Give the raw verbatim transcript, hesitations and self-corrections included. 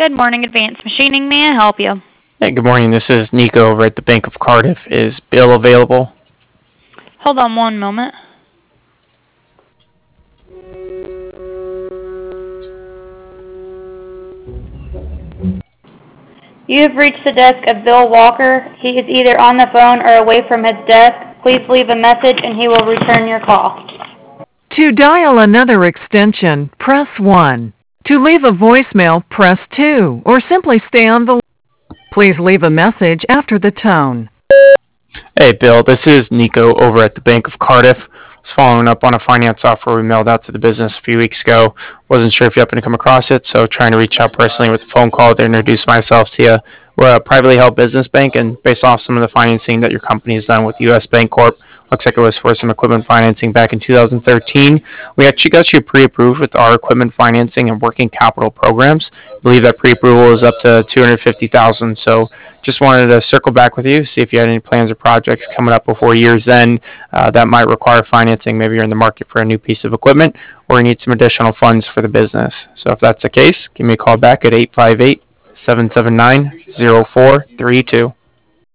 Good morning, Advanced Machining. May I help you? Hey, good morning. This is Nico over at the Bank of Cardiff. Is Bill available? Hold on one moment. You have reached the desk of Bill Walker. He is either on the phone or away from his desk. Please leave a message and he will return your call. To dial another extension, press one. To leave a voicemail, press two, or simply stay on the line. Please leave a message after the tone. Hey, Bill. This is Nico over at the Bank of Cardiff. I was following up on a finance offer we mailed out to the business a few weeks ago. Wasn't sure if you happened to come across it, so trying to reach out personally with a phone call to introduce myself to you. We're a privately held business bank, and based off some of the financing that your company has done with U S Bank Corp, looks like it was for some equipment financing back in two thousand thirteen. We actually got you pre-approved with our equipment financing and working capital programs. I believe that pre-approval is up to two hundred fifty thousand dollars. So just wanted to circle back with you, see if you had any plans or projects coming up before year's end uh, that might require financing. Maybe you're in the market for a new piece of equipment or you need some additional funds for the business. So if that's the case, give me a call back at eight five eight, seven seven nine, zero four three two.